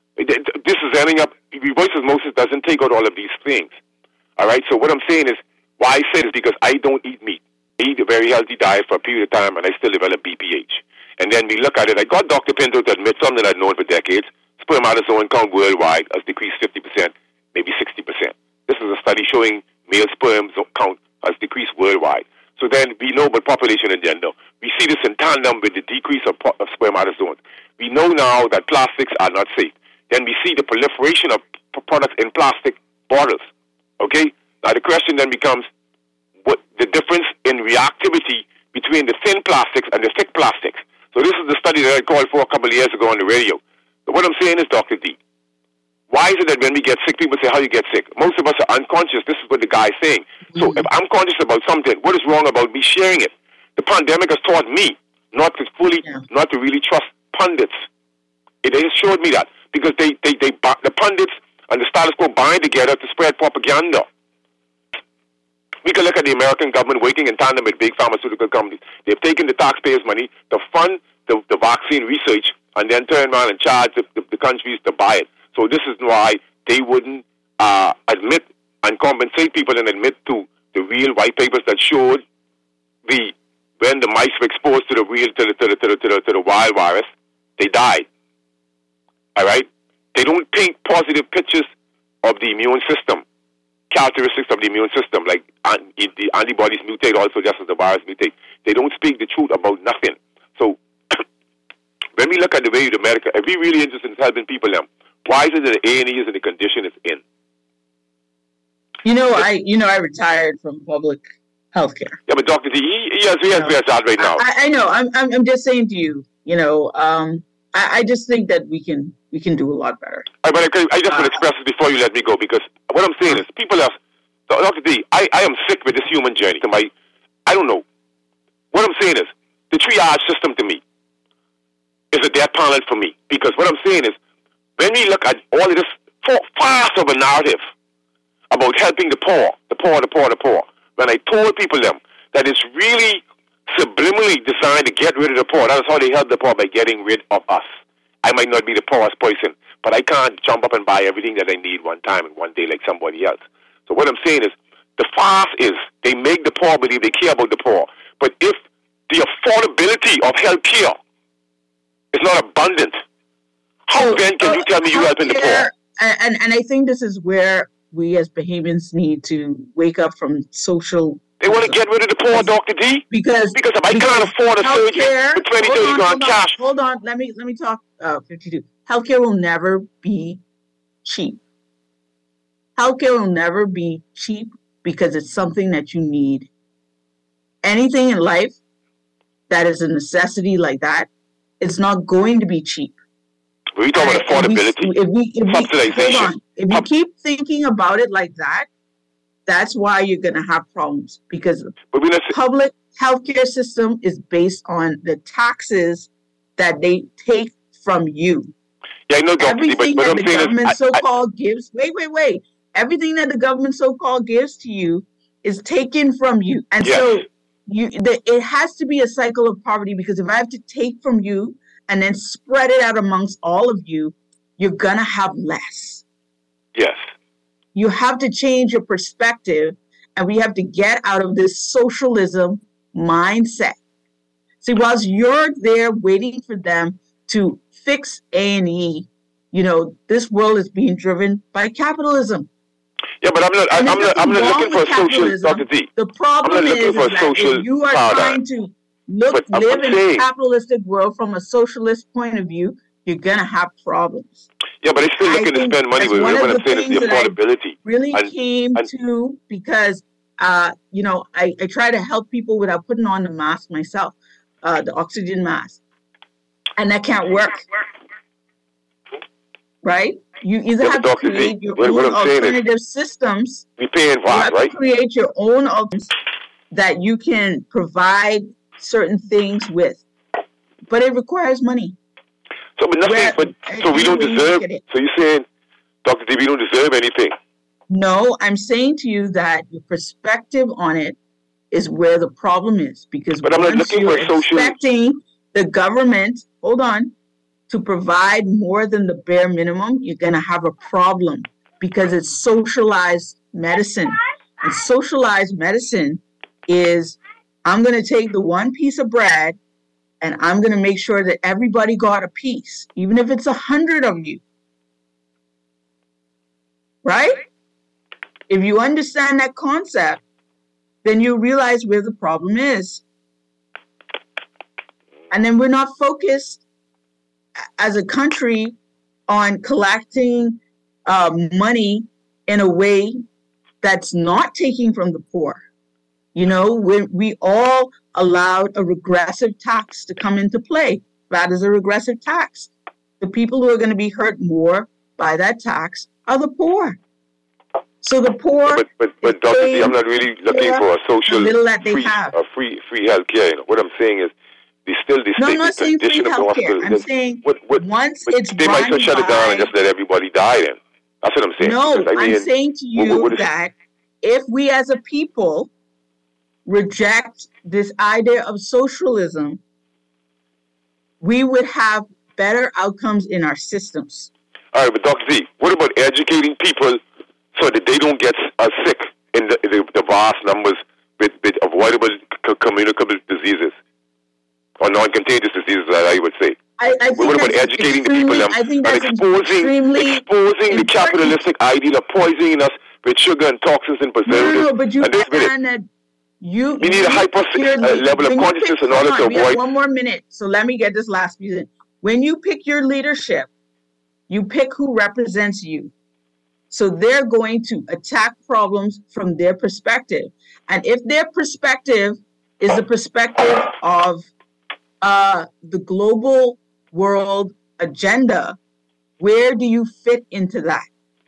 This is ending up, reverse osmosis doesn't take out all of these things. All right? So what I'm saying is, why I said is because I don't eat meat. I eat a very healthy diet for a period of time, and I still develop B P H. And then we look at it. I got Doctor Pinto to admit something I'd known for decades. Spermatozoa count worldwide has decreased fifty percent, maybe sixty percent. This is a study showing male sperm count has decreased worldwide. So then we know about population and gender. We see this in tandem with the decrease of, of spermatozoans. We know now that plastics are not safe. Then we see the proliferation of p- products in plastic bottles. Okay? Now the question then becomes what the difference in reactivity between the thin plastics and the thick plastics. So this is the study that I called for a couple of years ago on the radio. But what I'm saying is, Doctor D, why is it that when we get sick, people say, how you get sick? Most of us are unconscious. This is what the guy's saying. Mm-hmm. So if I'm conscious about something, what is wrong about me sharing it? The pandemic has taught me not to fully, yeah. not to really trust pundits. It has showed me that because they, they, they, the pundits and the status quo bind together to spread propaganda. We can look at the American government working in tandem with big pharmaceutical companies. They've taken the taxpayers' money to fund the, the vaccine research and then turn around and charge the, the, the countries to buy it. So this is why they wouldn't uh, admit and compensate people and admit to the real white papers that showed the when the mice were exposed to the real to the to the to the, to the, to the wild virus, they died. All right, they don't paint positive pictures of the immune system, characteristics of the immune system, like an, the antibodies mutate also just as the virus mutate. They don't speak the truth about nothing. So when we look at the way of America, if we really interested in helping people, them, why is it that the A and E is in the condition it's in?
You know, I you know I retired from public healthcare.
Yeah, but Doctor D, he, he has he has where it's at right now.
I, I know. I'm, I'm I'm just saying to you, you know, um, I, I just think that we can we can do a lot better.
Right, but I, I just uh, want to express this before you let me go, because what I'm saying is people are, Doctor D, I, I am sick with this human journey. To my, I don't know. What I'm saying is the triage system to me is a death panel for me, because what I'm saying is when we look at all of this fast of a narrative about helping the poor, the poor, the poor, the poor, when I told people them that it's really subliminally designed to get rid of the poor, that is how they help the poor, by getting rid of us. I might not be the poorest person, but I can't jump up and buy everything that I need one time and one day like somebody else. So what I'm saying is the farce is they make the poor believe they care about the poor. But if the affordability of health care is not abundant, how so, then can uh, you tell me you're helping the poor?
And, and I think this is where we as Bahamians need to wake up from social...
They want to get rid of the poor, Doctor D?
Because,
because if I
because
can't afford a surgery for twenty, thirty grand cash...
Hold on, let me, let me talk uh, fifty-two. Healthcare will never be cheap. Healthcare will never be cheap because it's something that you need. Anything in life that is a necessity like that, it's not going to be cheap.
We're talking about affordability,
if we, if we,
subsidization.
Hold on. If you keep thinking about it like that, that's why you're going to have problems, because the public healthcare system is based on the taxes that they take from you.
Yeah, I know, Doctor
Everything
but, but
that
I'm
the
saying
government
is, I,
so-called I, gives, wait, wait, wait. Everything that the government so-called gives to you is taken from you. And
yes.
so you, the, it has to be a cycle of poverty, because if I have to take from you and then spread it out amongst all of you, you're going to have less.
Yes.
You have to change your perspective, and we have to get out of this socialism mindset. See, whilst you're there waiting for them to fix A and E, you know, this world is being driven by capitalism.
Yeah, but I'm not, I'm not, I'm not looking for a social, Doctor D.
The problem is, is that if you are
paradigm.
trying to look,
but
live in
saying,
a capitalistic world from a socialist point of view, you're going to have problems.
Yeah, but it's still looking to spend money. But what I'm saying is the affordability.
Really
and,
came
and,
to because, uh, you know, I, I try to help people without putting on the mask myself, uh, the oxygen mask. And that can't work. Right? You either
yeah,
have to create your
what,
own
what
alternative systems.
You're paying for
you have
right?
to create your own alternatives that you can provide certain things with. But it requires money.
So, but nothing,
Where,
but, so we don't deserve, so you're saying, Doctor D, we don't deserve anything?
No, I'm saying to you that your perspective on it is where the problem is. Because
but I'm not looking
you're
for social...
expecting the government, hold on, to provide more than the bare minimum, you're going to have a problem, because it's socialized medicine. And socialized medicine is, I'm going to take the one piece of bread and I'm going to make sure that everybody got a piece, even if it's a hundred of you. Right? If you understand that concept, then you realize where the problem is. And then we're not focused as a country on collecting um, money in a way that's not taking from the poor. You know, when we all allowed a regressive tax to come into play. That is a regressive tax. The people who are going to be hurt more by that tax are the poor. So the poor.
But but, but Doctor D, I'm not really looking for a social
little that they
free,
have.
a free free health care. You know? What I'm saying is, they still the
no,
state,
I'm not
the
saying free
condition of the
health care.
hospital.
I'm saying
what, what,
once
but
it's
they might just shut it down
by,
and just let everybody die. Then that's what I'm saying.
No,
because, I mean,
I'm saying to you
what, what is,
that if we as a people reject this idea of socialism, we would have better outcomes in our systems.
All right, but Doctor Z, what about educating people so that they don't get uh, sick in the, the, the vast numbers with, with avoidable c- communicable diseases or non-contagious diseases, that I would say?
I, I think
what about
that's
educating the people um,
I think
and
that's
exposing, exposing the capitalistic ideal of poisoning us with sugar and toxins and preservatives?
No, no, but you
and
understand that you...
We need a high uh, level of consciousness in order to avoid...
We have one more minute, so let me get this last piece in. When you pick your leadership, you pick who represents you. So they're going to attack problems from their perspective. And if their perspective is the perspective of uh, the global world agenda, where do you fit into that?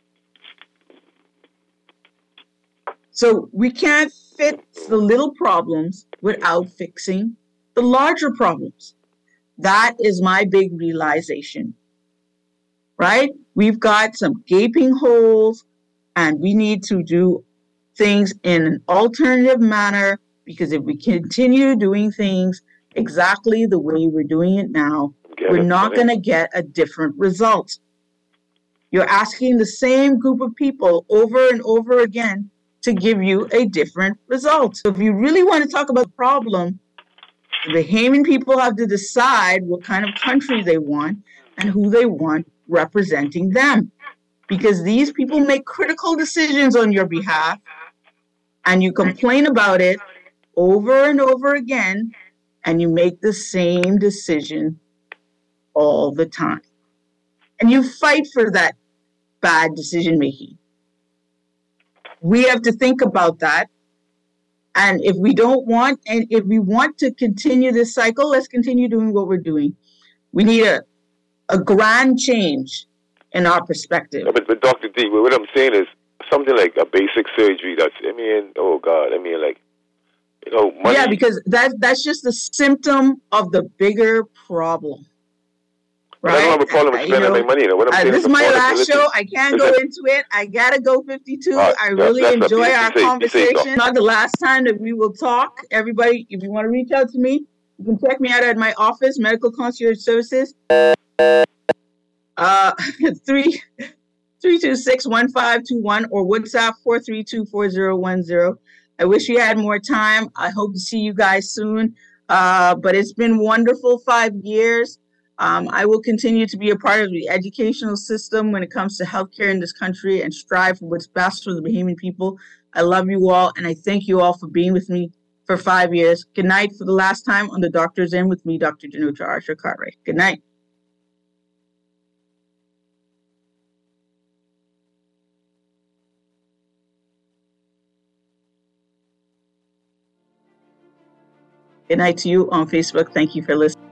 So we can't fix the little problems without fixing the larger problems. That is my big realization, right? We've got some gaping holes and we need to do things in an alternative manner, because if we continue doing things exactly the way we're doing it now, get we're it, not going to get a different result. You're asking the same group of people over and over again to give you a different result. So if you really want to talk about the problem, the Bahamian people have to decide what kind of country they want and who they want representing them. Because these people make critical decisions on your behalf, and you complain about it over and over again, and you make the same decision all the time. And you fight for that bad decision making. We have to think about that. And if we don't want, and if we want to continue this cycle, let's continue doing what we're doing. We need a, a grand change in our perspective.
Yeah, but, but Doctor D, what I'm saying is something like a basic surgery. That's, I mean, oh God, I mean, like, you know, money.
Yeah, because that that's just a symptom of the bigger problem. Right?
I don't have a problem with spending you know, my money. You know, what I'm uh, saying
this is my last show. I can't go
that,
into it. I gotta go fifty-two.
Uh,
I really
that's
enjoy our
say,
conversation.
Say,
Not the last time that we will talk. Everybody, if you want to reach out to me, you can check me out at my office, Medical Concierge Services. Uh, three three two six one five two one or WhatsApp four three two four zero one zero. I wish we had more time. I hope to see you guys soon. Uh, but it's been wonderful five years. Um, I will continue to be a part of the educational system when it comes to healthcare in this country and strive for what's best for the Bahamian people. I love you all, and I thank you all for being with me for five years. Good night for the last time on The Doctor's In with me, Doctor Denotra Archer Cartwright. Good night. Good night to you on Facebook. Thank you for listening.